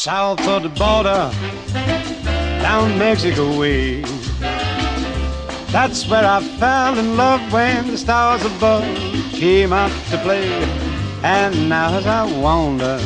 south of the border, down Mexico way. That's where I fell in love when the stars above came out to play. And now as I wander...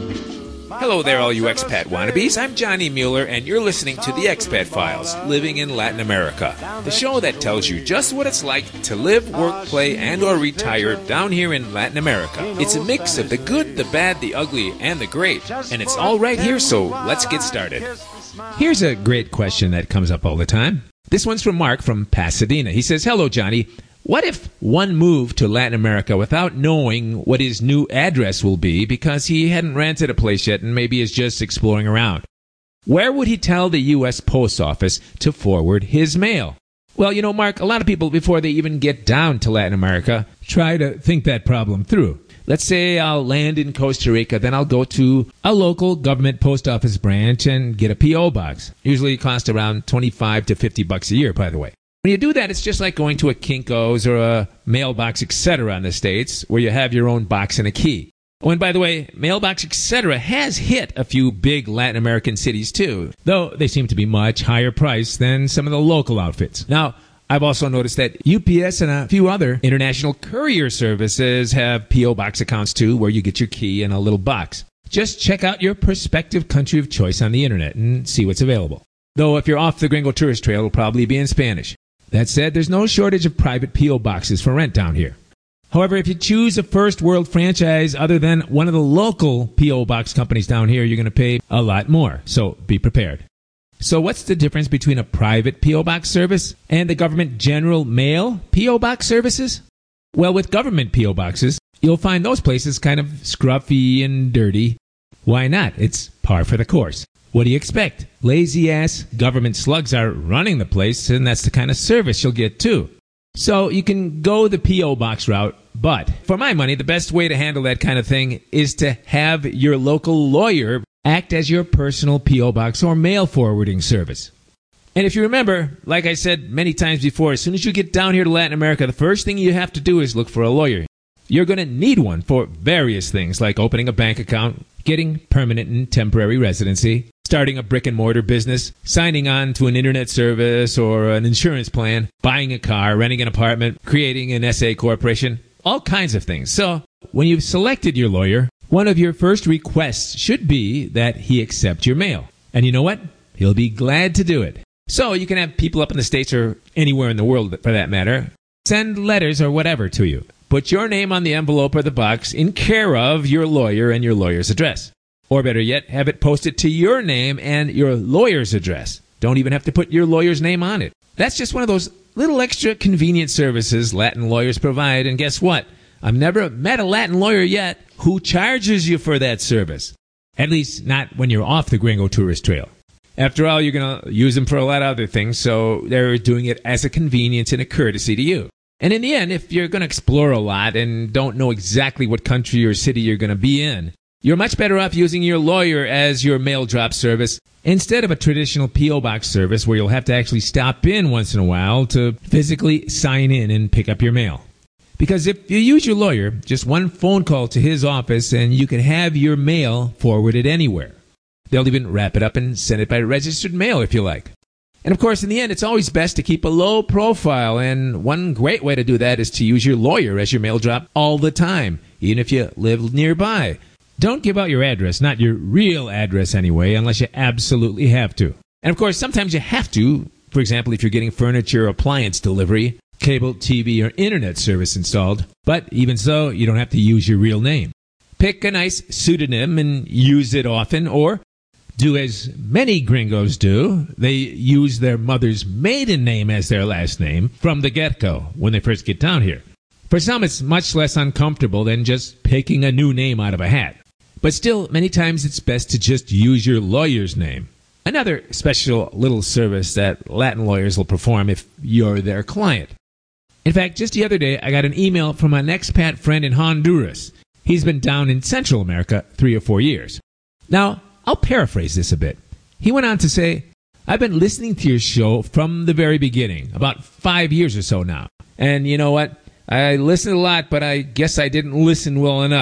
Hello there, all you expat wannabes. I'm Johnny Mueller, and you're listening to The Expat Files, Living in Latin America, the show that tells you just what it's like to live, work, play, and or retire down here in Latin America. It's a mix of the good, the bad, the ugly, and the great, and it's all right here, so let's get started. Here's a great question that comes up all the time. This one's from Mark from Pasadena. He says, "Hello, Johnny. What if one moved to Latin America without knowing what his new address will be because he hadn't rented a place yet and maybe is just exploring around? Where would he tell the U.S. Post Office to forward his mail?" Well, you know, Mark, a lot of people, before they even get down to Latin America, try to think that problem through. Let's say I'll land in Costa Rica, then I'll go to a local government post office branch and get a P.O. box. Usually it costs around $25 to $50 a year, by the way. When you do that, it's just like going to a Kinko's or a Mailbox Etc. in the States, where you have your own box and a key. Oh, and by the way, Mailbox Etc. has hit a few big Latin American cities too, though they seem to be much higher priced than some of the local outfits. Now, I've also noticed that UPS and a few other international courier services have P.O. box accounts too, where you get your key in a little box. Just check out your prospective country of choice on the internet and see what's available. Though if you're off the Gringo Tourist Trail, it'll probably be in Spanish. That said, there's no shortage of private P.O. boxes for rent down here. However, if you choose a first world franchise other than one of the local P.O. box companies down here, you're going to pay a lot more, so be prepared. So what's the difference between a private P.O. box service and the government general mail P.O. box services? Well, with government P.O. boxes, you'll find those places kind of scruffy and dirty. Why not? It's par for the course. What do you expect? Lazy-ass government slugs are running the place, and that's the kind of service you'll get, too. So you can go the P.O. box route, but for my money, the best way to handle that kind of thing is to have your local lawyer act as your personal P.O. box or mail forwarding service. And if you remember, like I said many times before, as soon as you get down here to Latin America, the first thing you have to do is look for a lawyer. You're going to need one for various things, like opening a bank account, getting permanent and temporary residency, starting a brick-and-mortar business, signing on to an internet service or an insurance plan, buying a car, renting an apartment, creating an SA corporation, all kinds of things. So, when you've selected your lawyer, one of your first requests should be that he accept your mail. And you know what? He'll be glad to do it. So, you can have people up in the States or anywhere in the world, for that matter, send letters or whatever to you. Put your name on the envelope or the box in care of your lawyer and your lawyer's address. Or better yet, have it posted to your name and your lawyer's address. Don't even have to put your lawyer's name on it. That's just one of those little extra convenient services Latin lawyers provide. And guess what? I've never met a Latin lawyer yet who charges you for that service. At least not when you're off the Gringo Tourist Trail. After all, you're going to use them for a lot of other things, so they're doing it as a convenience and a courtesy to you. And in the end, if you're going to explore a lot and don't know exactly what country or city you're going to be in, you're much better off using your lawyer as your mail drop service instead of a traditional P.O. box service where you'll have to actually stop in once in a while to physically sign in and pick up your mail. Because if you use your lawyer, just one phone call to his office and you can have your mail forwarded anywhere. They'll even wrap it up and send it by registered mail if you like. And of course, in the end, it's always best to keep a low profile, and one great way to do that is to use your lawyer as your mail drop all the time, even if you live nearby. Don't give out your address, not your real address anyway, unless you absolutely have to. And of course, sometimes you have to. For example, if you're getting furniture or appliance delivery, cable, TV, or internet service installed. But even so, you don't have to use your real name. Pick a nice pseudonym and use it often, or do as many gringos do. They use their mother's maiden name as their last name from the get-go when they first get down here. For some, it's much less uncomfortable than just picking a new name out of a hat. But still, many times it's best to just use your lawyer's name. Another special little service that Latin lawyers will perform if you're their client. In fact, just the other day, I got an email from an expat friend in Honduras. He's been down in Central America 3 or 4 years. Now, I'll paraphrase this a bit. He went on to say, "I've been listening to your show from the very beginning, about 5 years or so now. And you know what? I listened a lot, but I guess I didn't listen well enough.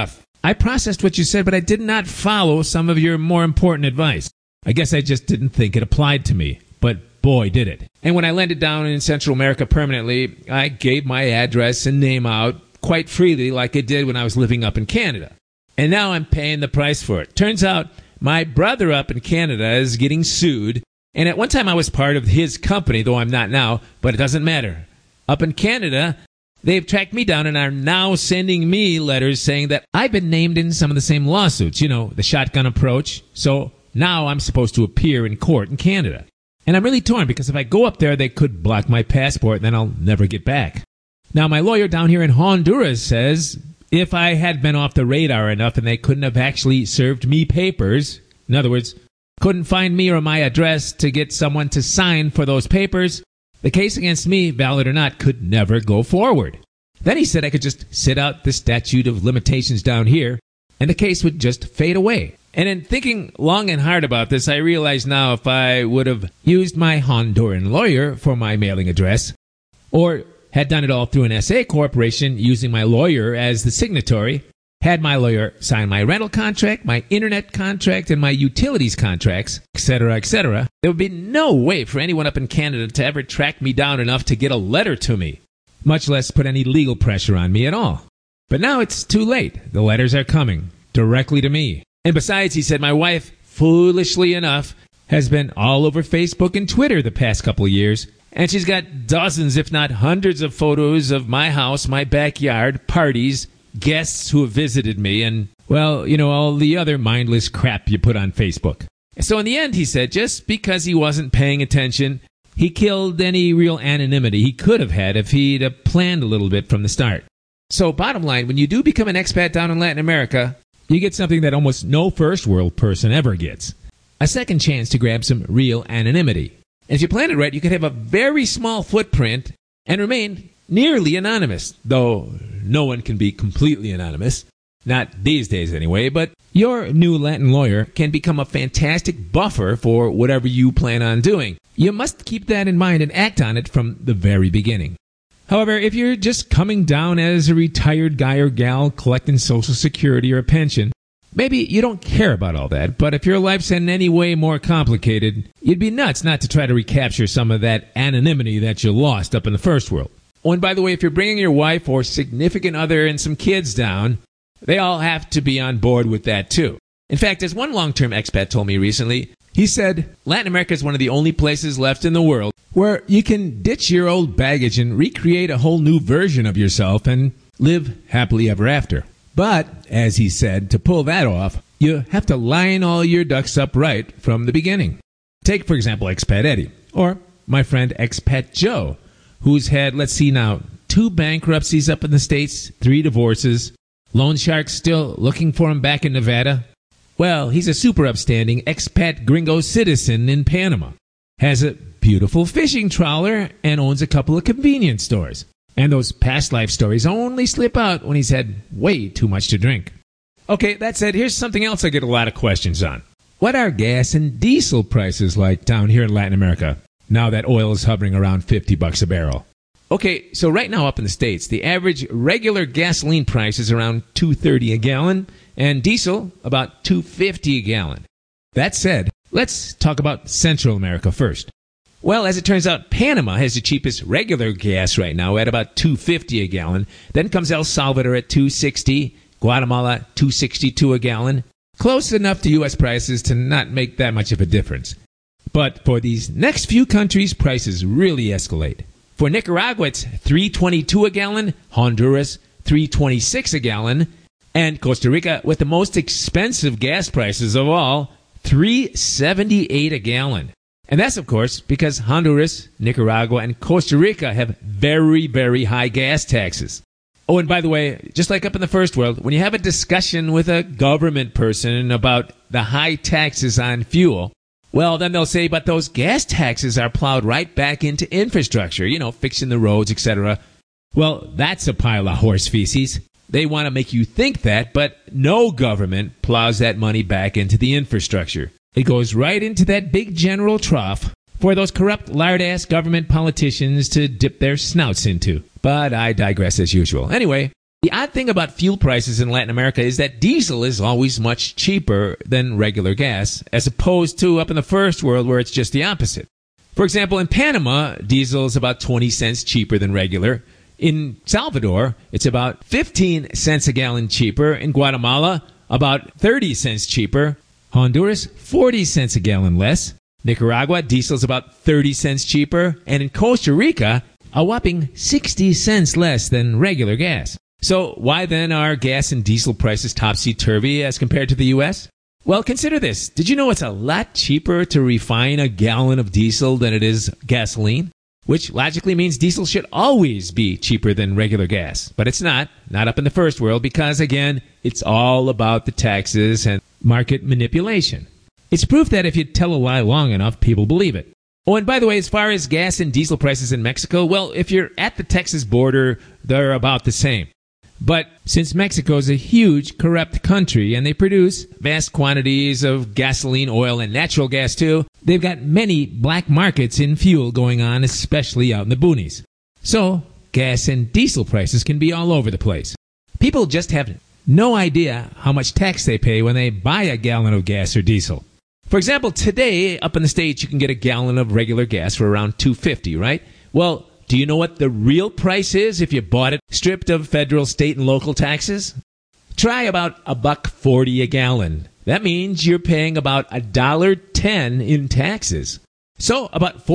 I processed what you said, but I did not follow some of your more important advice. I guess I just didn't think it applied to me. But boy, did it. And when I landed down in Central America permanently, I gave my address and name out quite freely like I did when I was living up in Canada. And now I'm paying the price for it. Turns out my brother up in Canada is getting sued. And at one time I was part of his company, though I'm not now, but it doesn't matter. Up in Canada, they've tracked me down and are now sending me letters saying that I've been named in some of the same lawsuits, the shotgun approach. So now I'm supposed to appear in court in Canada. And I'm really torn because if I go up there, they could block my passport and then I'll never get back. Now, my lawyer down here in Honduras says if I had been off the radar enough and they couldn't have actually served me papers, in other words, couldn't find me or my address to get someone to sign for those papers, the case against me, valid or not, could never go forward. Then he said I could just sit out the statute of limitations down here, and the case would just fade away. And in thinking long and hard about this, I realize now if I would have used my Honduran lawyer for my mailing address, or had done it all through an SA corporation using my lawyer as the signatory, had my lawyer sign my rental contract, my internet contract, and my utilities contracts, etc., there would be no way for anyone up in Canada to ever track me down enough to get a letter to me, much less put any legal pressure on me at all. But now it's too late. The letters are coming directly to me. And besides, he said, my wife, foolishly enough, has been all over Facebook and Twitter the past couple of years, and she's got dozens, if not hundreds of photos of my house, my backyard, parties, guests who have visited me, and, well, all the other mindless crap you put on Facebook. So in the end, he said, just because he wasn't paying attention, he killed any real anonymity he could have had if he'd planned a little bit from the start. So bottom line, when you do become an expat down in Latin America, you get something that almost no first world person ever gets. A second chance to grab some real anonymity. And if you plan it right, you could have a very small footprint and remain nearly anonymous, though no one can be completely anonymous. Not these days anyway, but your new Latin lawyer can become a fantastic buffer for whatever you plan on doing. You must keep that in mind and act on it from the very beginning. However, if you're just coming down as a retired guy or gal collecting Social Security or a pension, maybe you don't care about all that, but if your life's in any way more complicated, you'd be nuts not to try to recapture some of that anonymity that you lost up in the first world. Oh, and by the way, if you're bringing your wife or significant other and some kids down, they all have to be on board with that too. In fact, as one long-term expat told me recently, he said, Latin America is one of the only places left in the world where you can ditch your old baggage and recreate a whole new version of yourself and live happily ever after. But, as he said, to pull that off, you have to line all your ducks up right from the beginning. Take, for example, Expat Eddie, or my friend Expat Joe, who's had, 2 bankruptcies up in the States, 3 divorces, loan sharks still looking for him back in Nevada. Well, he's a super upstanding expat gringo citizen in Panama, has a beautiful fishing trawler, and owns a couple of convenience stores. And those past life stories only slip out when he's had way too much to drink. Okay, that said, here's something else I get a lot of questions on. What are gas and diesel prices like down here in Latin America, now that oil is hovering around $50 a barrel? Okay, so right now up in the States, the average regular gasoline price is around $2.30 a gallon, and diesel about $2.50 a gallon. That said, let's talk about Central America first. Well, as it turns out, Panama has the cheapest regular gas right now at about $2.50 a gallon. Then comes El Salvador at $2.60, Guatemala $2.62 a gallon. Close enough to U.S. prices to not make that much of a difference. But for these next few countries, prices really escalate. For Nicaragua, it's $3.22 a gallon, Honduras $3.26 a gallon, and Costa Rica, with the most expensive gas prices of all, $3.78 a gallon. And that's, of course, because Honduras, Nicaragua, and Costa Rica have very, very high gas taxes. Oh, and by the way, just like up in the first world, when you have a discussion with a government person about the high taxes on fuel, well, then they'll say, but those gas taxes are plowed right back into infrastructure, fixing the roads, etc. Well, that's a pile of horse feces. They want to make you think that, but no government plows that money back into the infrastructure. It goes right into that big general trough for those corrupt, lard-ass government politicians to dip their snouts into. But I digress as usual. Anyway, The odd thing about fuel prices in Latin America is that diesel is always much cheaper than regular gas, as opposed to up in the first world where it's just the opposite. For example, in Panama, diesel is about 20 cents cheaper than regular. In Salvador, it's about 15 cents a gallon cheaper. In Guatemala, about 30 cents cheaper. Honduras, 40 cents a gallon less. Nicaragua, diesel is about 30 cents cheaper. And in Costa Rica, a whopping 60 cents less than regular gas. So why then are gas and diesel prices topsy-turvy as compared to the U.S.? Well, consider this. Did you know it's a lot cheaper to refine a gallon of diesel than it is gasoline? Which logically means diesel should always be cheaper than regular gas. But it's not up in the first world, because, again, it's all about the taxes and market manipulation. It's proof that if you tell a lie long enough, people believe it. Oh, and by the way, as far as gas and diesel prices in Mexico, well, if you're at the Texas border, they're about the same. But since Mexico is a huge, corrupt country and they produce vast quantities of gasoline, oil, and natural gas too, they've got many black markets in fuel going on, especially out in the boonies. So, gas and diesel prices can be all over the place. People just have no idea how much tax they pay when they buy a gallon of gas or diesel. For example, today, up in the States, you can get a gallon of regular gas for around $2.50, right? Well, do you know what the real price is if you bought it stripped of federal, state, and local taxes? Try about $1.40 a gallon. That means you're paying about $1.10 in taxes. So about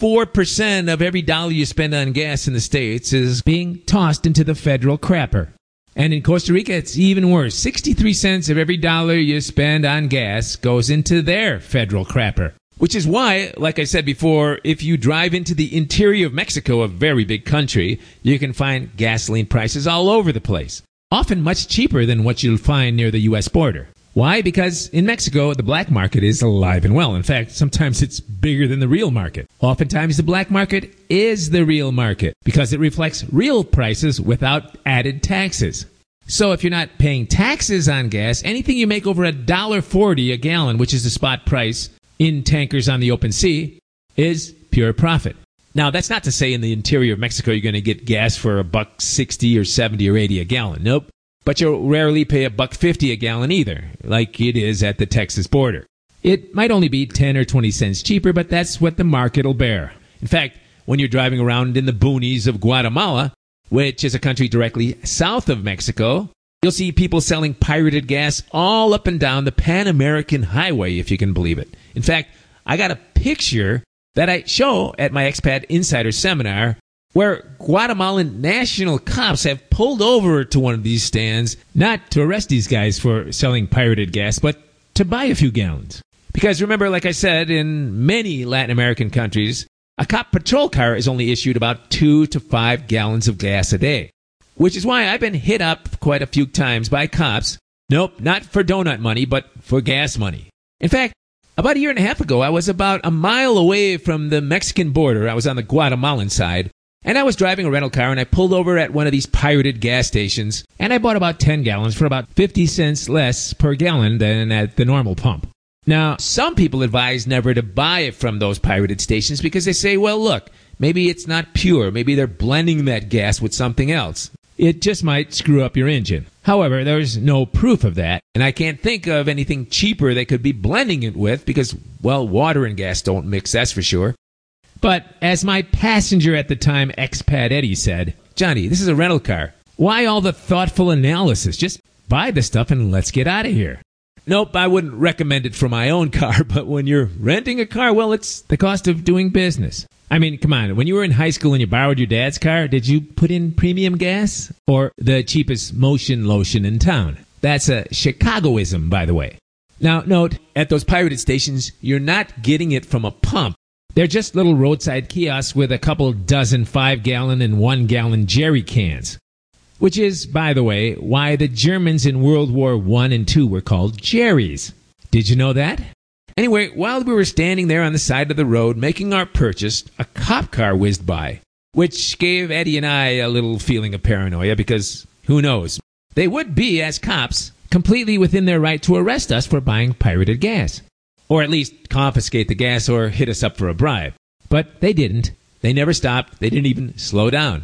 44% of every dollar you spend on gas in the States is being tossed into the federal crapper. And in Costa Rica, it's even worse. 63 cents of every dollar you spend on gas goes into their federal crapper. Which is why, like I said before, if you drive into the interior of Mexico, a very big country, you can find gasoline prices all over the place. Often much cheaper than what you'll find near the U.S. border. Why? Because in Mexico, the black market is alive and well. In fact, sometimes it's bigger than the real market. Oftentimes, the black market is the real market because it reflects real prices without added taxes. So if you're not paying taxes on gas, anything you make over $1.40 a gallon, which is the spot price in tankers on the open sea, is pure profit. Now, that's not to say in the interior of Mexico you're going to get gas for $1.60 or $1.70 or $1.80 a gallon. Nope. But you'll rarely pay $1.50 a gallon either, like it is at the Texas border. It might only be 10 or 20 cents cheaper, but that's what the market will bear. In fact, when you're driving around in the boonies of Guatemala, which is a country directly south of Mexico, you'll see people selling pirated gas all up and down the Pan American Highway, if you can believe it. In fact, I got a picture that I show at my Expat Insider Seminar where Guatemalan national cops have pulled over to one of these stands, not to arrest these guys for selling pirated gas, but to buy a few gallons. Because remember, like I said, in many Latin American countries, a cop patrol car is only issued about 2 to 5 gallons of gas a day. Which is why I've been hit up quite a few times by cops. Nope, not for donut money, but for gas money. In fact, about a year and a half ago, I was about a mile away from the Mexican border. I was on the Guatemalan side. And I was driving a rental car, and I pulled over at one of these pirated gas stations, and I bought about 10 gallons for about 50 cents less per gallon than at the normal pump. Now, some people advise never to buy it from those pirated stations because they say, well, look, maybe it's not pure. Maybe they're blending that gas with something else. It just might screw up your engine. However, there's no proof of that, and I can't think of anything cheaper they could be blending it with because, well, water and gas don't mix, that's for sure. But as my passenger at the time, Expat Eddie, said, Johnny, this is a rental car. Why all the thoughtful analysis? Just buy the stuff and let's get out of here. Nope, I wouldn't recommend it for my own car, but when you're renting a car, well, it's the cost of doing business. I mean, come on, when you were in high school and you borrowed your dad's car, did you put in premium gas or the cheapest motion lotion in town? That's a Chicagoism, by the way. Now, note, at those pirated stations, you're not getting it from a pump. They're just little roadside kiosks with a couple dozen 5-gallon and 1-gallon jerry cans. Which is, by the way, why the Germans in World War I and II were called Jerrys. Did you know that? Anyway, while we were standing there on the side of the road making our purchase, a cop car whizzed by, which gave Eddie and I a little feeling of paranoia because, who knows, they would be, as cops, completely within their right to arrest us for buying pirated gas. Or at least confiscate the gas or hit us up for a bribe. But they didn't. They never stopped. They didn't even slow down.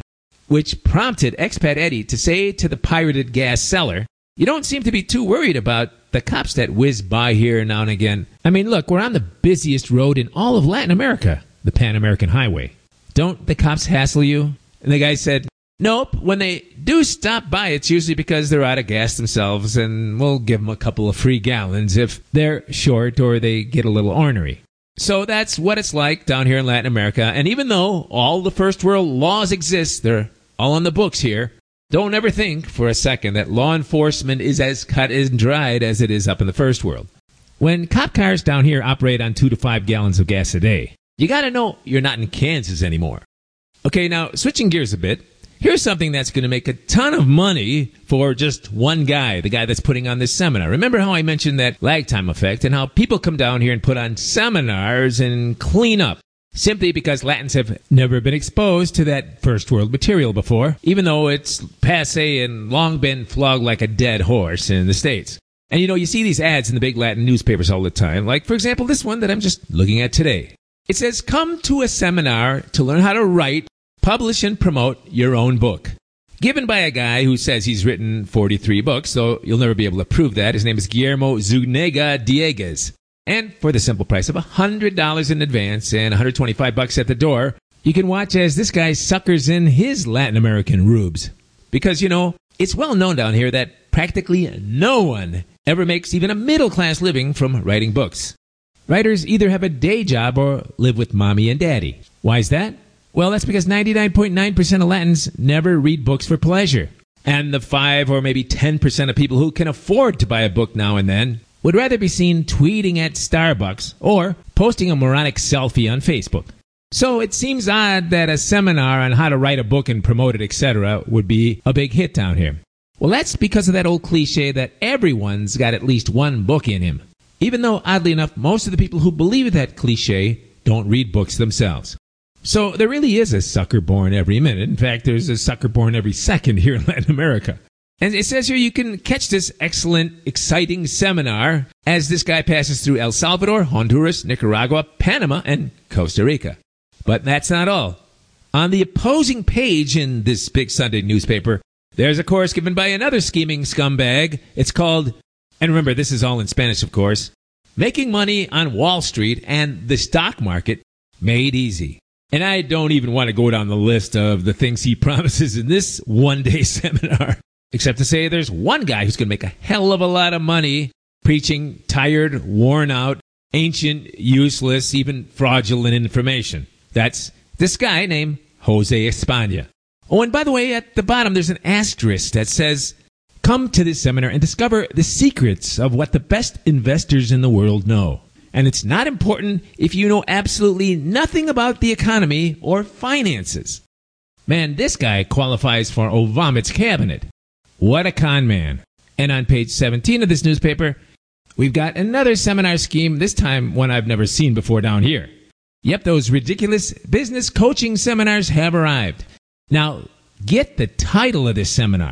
which prompted Expat Eddie to say to the pirated gas seller, "You don't seem to be too worried about the cops that whiz by here now and again. I mean, look, we're on the busiest road in all of Latin America, the Pan American Highway. Don't the cops hassle you?" And the guy said, "Nope, when they do stop by, it's usually because they're out of gas themselves, and we'll give them a couple of free gallons if they're short or they get a little ornery." So that's what it's like down here in Latin America. And even though all the first world laws exist, they're all on the books here, don't ever think for a second that law enforcement is as cut and dried as it is up in the first world. When cop cars down here operate on 2 to 5 gallons of gas a day, you got to know you're not in Kansas anymore. Okay, now switching gears a bit, here's something that's going to make a ton of money for just one guy, the guy that's putting on this seminar. Remember how I mentioned that lag time effect and how people come down here and put on seminars and clean up simply because Latins have never been exposed to that first world material before, even though it's passé and long been flogged like a dead horse in the States. And you see these ads in the big Latin newspapers all the time, like, for example, this one that I'm just looking at today. It says, "Come to a seminar to learn how to write, publish and promote your own book." Given by a guy who says he's written 43 books, though you'll never be able to prove that. His name is Guillermo Zuniga Dieguez. And for the simple price of $100 in advance and $125 at the door, you can watch as this guy suckers in his Latin American rubes. Because, it's well known down here that practically no one ever makes even a middle-class living from writing books. Writers either have a day job or live with mommy and daddy. Why is that? Well, that's because 99.9% of Latins never read books for pleasure. And the 5 or maybe 10% of people who can afford to buy a book now and then would rather be seen tweeting at Starbucks or posting a moronic selfie on Facebook. So it seems odd that a seminar on how to write a book and promote it, etc., would be a big hit down here. Well, that's because of that old cliche that everyone's got at least one book in him. Even though, oddly enough, most of the people who believe that cliche don't read books themselves. So there really is a sucker born every minute. In fact, there's a sucker born every second here in Latin America. And it says here you can catch this excellent, exciting seminar as this guy passes through El Salvador, Honduras, Nicaragua, Panama, and Costa Rica. But that's not all. On the opposing page in this big Sunday newspaper, there's a course given by another scheming scumbag. It's called, and remember, this is all in Spanish, of course, "Making Money on Wall Street and the Stock Market Made Easy." And I don't even want to go down the list of the things he promises in this one-day seminar, except to say there's one guy who's going to make a hell of a lot of money preaching tired, worn-out, ancient, useless, even fraudulent information. That's this guy named Jose España. Oh, and by the way, at the bottom there's an asterisk that says, "Come to this seminar and discover the secrets of what the best investors in the world know. And it's not important if you know absolutely nothing about the economy or finances." Man, this guy qualifies for Obama's cabinet. What a con man. And on page 17 of this newspaper, we've got another seminar scheme, this time one I've never seen before down here. Yep, those ridiculous business coaching seminars have arrived. Now, get the title of this seminar.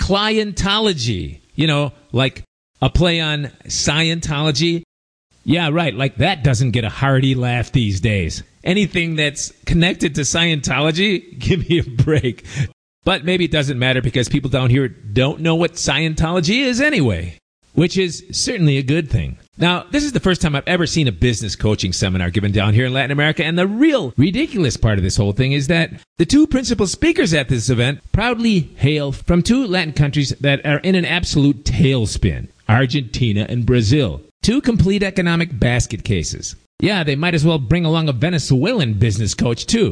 Clientology. Like a play on Scientology. Yeah, right, like that doesn't get a hearty laugh these days. Anything that's connected to Scientology, give me a break. But maybe it doesn't matter because people down here don't know what Scientology is anyway, which is certainly a good thing. Now, this is the first time I've ever seen a business coaching seminar given down here in Latin America, and the real ridiculous part of this whole thing is that the two principal speakers at this event proudly hail from two Latin countries that are in an absolute tailspin, Argentina and Brazil. Two complete economic basket cases. Yeah, they might as well bring along a Venezuelan business coach, too.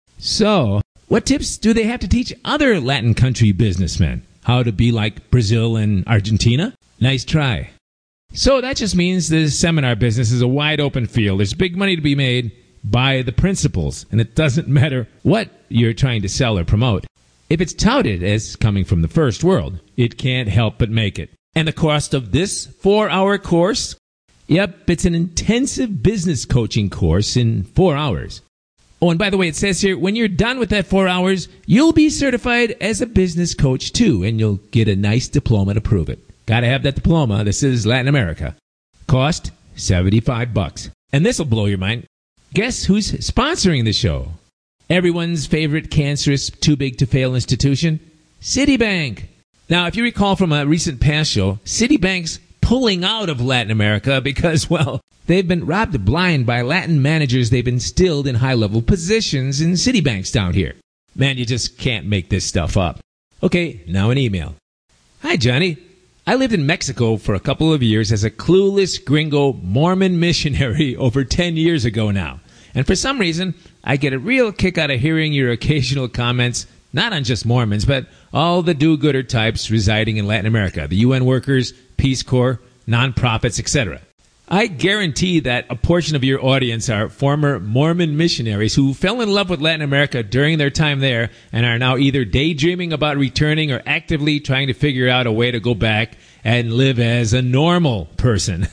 So, what tips do they have to teach other Latin country businessmen? How to be like Brazil and Argentina? Nice try. So that just means the seminar business is a wide open field. There's big money to be made by the principals, and it doesn't matter what you're trying to sell or promote. If it's touted as coming from the first world, it can't help but make it. And the cost of this 4-hour course? Yep, it's an intensive business coaching course in 4 hours. Oh, and by the way, it says here, when you're done with that 4 hours, you'll be certified as a business coach too, and you'll get a nice diploma to prove it. Gotta have that diploma. This is Latin America. Cost $75. And this'll blow your mind. Guess who's sponsoring the show? Everyone's favorite cancerous, too-big-to-fail institution, Citibank. Now, if you recall from a recent past show, Citibank's pulling out of Latin America because, well, they've been robbed blind by Latin managers they've instilled in high-level positions in Citibanks down here. Man, you just can't make this stuff up. Okay, now an email. Hi, Johnny. I lived in Mexico for a couple of years as a clueless gringo Mormon missionary over 10 years ago now. And for some reason, I get a real kick out of hearing your occasional comments, not on just Mormons, but all the do-gooder types residing in Latin America, the UN workers, Peace Corps, nonprofits, etc. I guarantee that a portion of your audience are former Mormon missionaries who fell in love with Latin America during their time there and are now either daydreaming about returning or actively trying to figure out a way to go back and live as a normal person.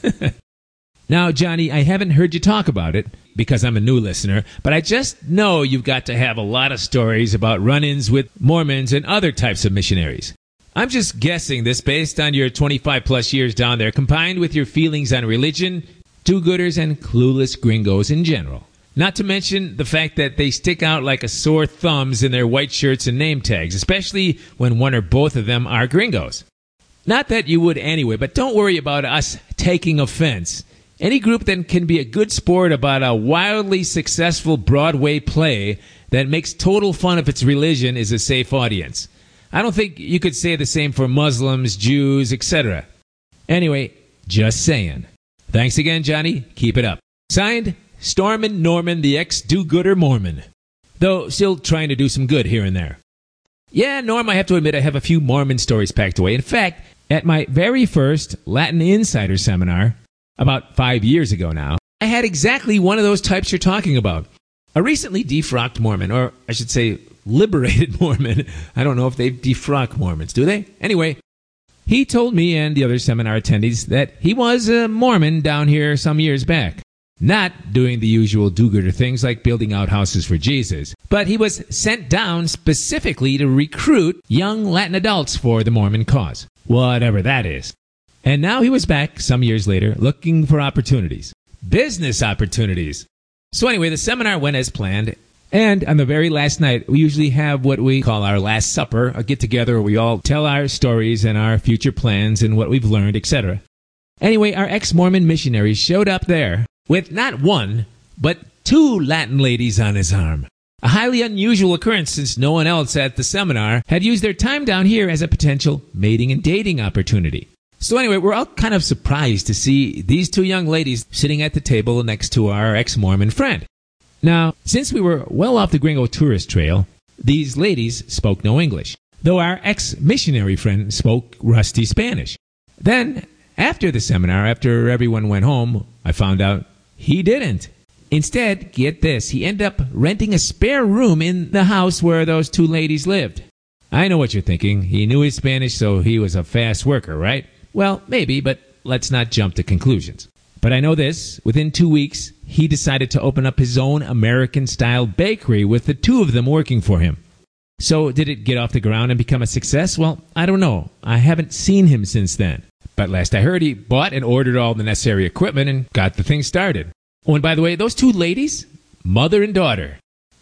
Now, Johnny, I haven't heard you talk about it because I'm a new listener, but I just know you've got to have a lot of stories about run-ins with Mormons and other types of missionaries. I'm just guessing this based on your 25-plus years down there, combined with your feelings on religion, do-gooders, and clueless gringos in general. Not to mention the fact that they stick out like a sore thumbs in their white shirts and name tags, especially when one or both of them are gringos. Not that you would anyway, but don't worry about us taking offense. Any group that can be a good sport about a wildly successful Broadway play that makes total fun of its religion is a safe audience. I don't think you could say the same for Muslims, Jews, etc. Anyway, just saying. Thanks again, Johnny. Keep it up. Signed, Stormin' Norman, the ex-do-gooder Mormon. Though still trying to do some good here and there. Yeah, Norm, I have to admit I have a few Mormon stories packed away. In fact, at my very first Latin Insider seminar, about 5 years ago now, I had exactly one of those types you're talking about. A recently defrocked Mormon, or I should say liberated Mormon. I don't know if they defrock Mormons, do they? Anyway, he told me and the other seminar attendees that he was a Mormon down here some years back. Not doing the usual do-gooder things like building outhouses for Jesus, but he was sent down specifically to recruit young Latin adults for the Mormon cause, whatever that is. And now he was back some years later looking for opportunities. Business opportunities. So anyway, the seminar went as planned. And on the very last night, we usually have what we call our Last Supper, a get-together where we all tell our stories and our future plans and what we've learned, etc. Anyway, our ex-Mormon missionary showed up there with not one, but 2 Latin ladies on his arm. A highly unusual occurrence since no one else at the seminar had used their time down here as a potential mating and dating opportunity. So anyway, we're all kind of surprised to see these 2 young ladies sitting at the table next to our ex-Mormon friend. Now, since we were well off the Gringo tourist trail, these ladies spoke no English, though our ex-missionary friend spoke rusty Spanish. Then, after the seminar, after everyone went home, I found out he didn't. Instead, get this, he ended up renting a spare room in the house where those 2 ladies lived. I know what you're thinking. He knew his Spanish, so he was a fast worker, right? Well, maybe, but let's not jump to conclusions. But I know this, within 2 weeks, he decided to open up his own American-style bakery with the 2 of them working for him. So did it get off the ground and become a success? Well, I don't know. I haven't seen him since then. But last I heard, he bought and ordered all the necessary equipment and got the thing started. Oh, and by the way, those 2 ladies, mother and daughter.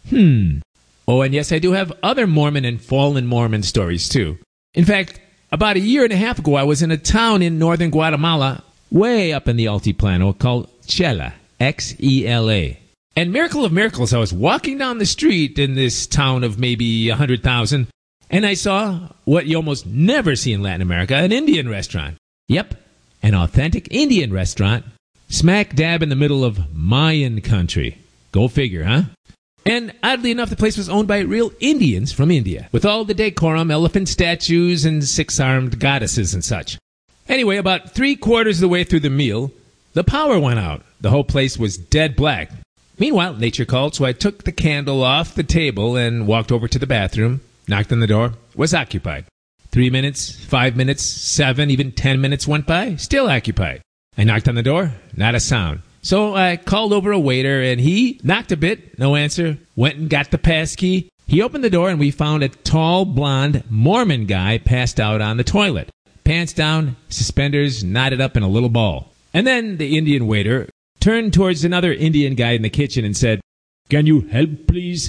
Oh, and yes, I do have other Mormon and fallen Mormon stories, too. In fact, about a year and a half ago, I was in a town in northern Guatemala, way up in the Altiplano, called Xela, X-E-L-A. And miracle of miracles, I was walking down the street in this town of maybe 100,000, and I saw what you almost never see in Latin America, an Indian restaurant. Yep, an authentic Indian restaurant, smack dab in the middle of Mayan country. Go figure, huh? And oddly enough, the place was owned by real Indians from India, with all the decorum, elephant statues, and 6-armed goddesses and such. Anyway, about 3/4 of the way through the meal, the power went out. The whole place was dead black. Meanwhile, nature called, so I took the candle off the table and walked over to the bathroom, knocked on the door, was occupied. 3 minutes, 5 minutes, 7, even 10 minutes went by, still occupied. I knocked on the door, not a sound. So I called over a waiter, and he knocked a bit, no answer, went and got the pass key. He opened the door, and we found a tall, blonde Mormon guy passed out on the toilet. Pants down, suspenders knotted up in a little ball. And then the Indian waiter turned towards another Indian guy in the kitchen and said, "Can you help, please?"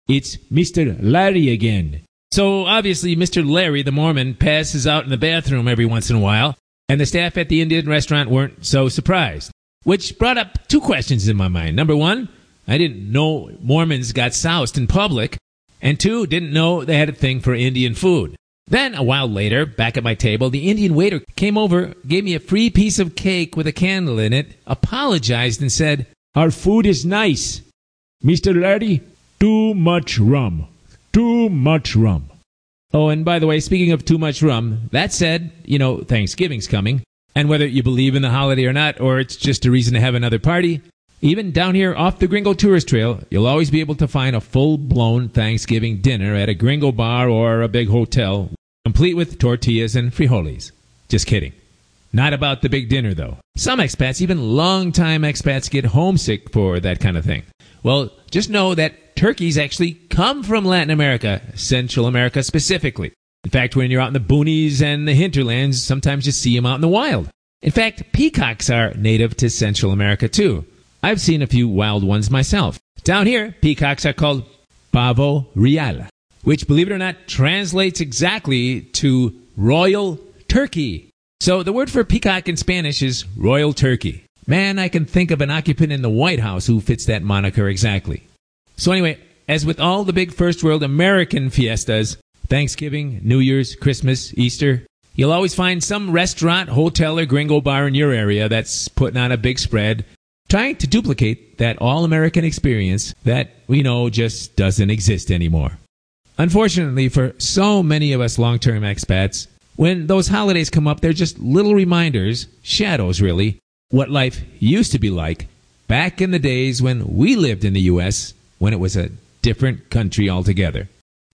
It's Mr. Larry again. So obviously Mr. Larry, the Mormon, passes out in the bathroom every once in a while, and the staff at the Indian restaurant weren't so surprised. Which brought up two questions in my mind. Number one, I didn't know Mormons got soused in public, and two, didn't know they had a thing for Indian food. Then, a while later, back at my table, the Indian waiter came over, gave me a free piece of cake with a candle in it, apologized, and said, "Our food is nice. Mr. Larry, too much rum. Too much rum." Oh, and by the way, speaking of too much rum, that said, Thanksgiving's coming, and whether you believe in the holiday or not, or it's just a reason to have another party, even down here off the Gringo Tourist Trail, you'll always be able to find a full-blown Thanksgiving dinner at a Gringo bar or a big hotel, complete with tortillas and frijoles. Just kidding. Not about the big dinner, though. Some expats, even long-time expats, get homesick for that kind of thing. Well, just know that turkeys actually come from Latin America, Central America specifically. In fact, when you're out in the boonies and the hinterlands, sometimes you see them out in the wild. In fact, peacocks are native to Central America, too. I've seen a few wild ones myself. Down here, peacocks are called pavo real, which, believe it or not, translates exactly to royal turkey. So the word for peacock in Spanish is royal turkey. Man, I can think of an occupant in the White House who fits that moniker exactly. So anyway, as with all the big first world American fiestas, Thanksgiving, New Year's, Christmas, Easter, you'll always find some restaurant, hotel, or Gringo bar in your area that's putting on a big spread, trying to duplicate that all-American experience that we know just doesn't exist anymore. Unfortunately, for so many of us long-term expats, when those holidays come up, they're just little reminders, shadows really, what life used to be like back in the days when we lived in the U.S., when it was a different country altogether.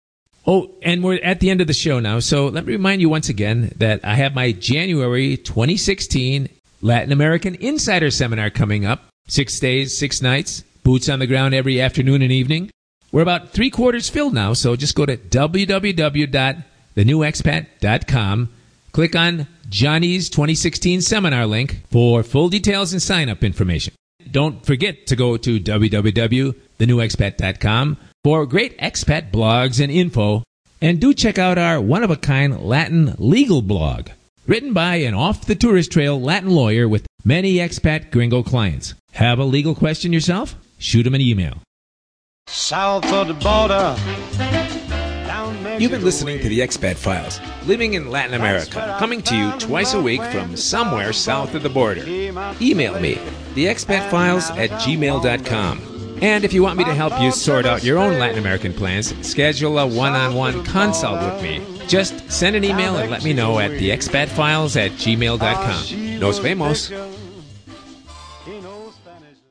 Oh, and we're at the end of the show now, so let me remind you once again that I have my January 2016 Latin American Insider Seminar coming up. 6 days, 6 nights, boots on the ground every afternoon and evening. We're about 3/4 filled now, so just go to www.thenewexpat.com, click on Johnny's 2016 seminar link for full details and sign-up information. Don't forget to go to www.thenewexpat.com for great expat blogs and info, and do check out our one-of-a-kind Latin legal blog, written by an off-the-tourist-trail Latin lawyer with many expat Gringo clients. Have a legal question yourself? Shoot him an email. South of the border. You've been listening to the Expat Files, living in Latin America, coming to you twice a week from somewhere south of the border. Email me, theexpatfiles@gmail.com. And if you want me to help you sort out your own Latin American plans, schedule a one-on-one consult with me. Just send an email and let me know at theexpatfiles@gmail.com. Nos vemos.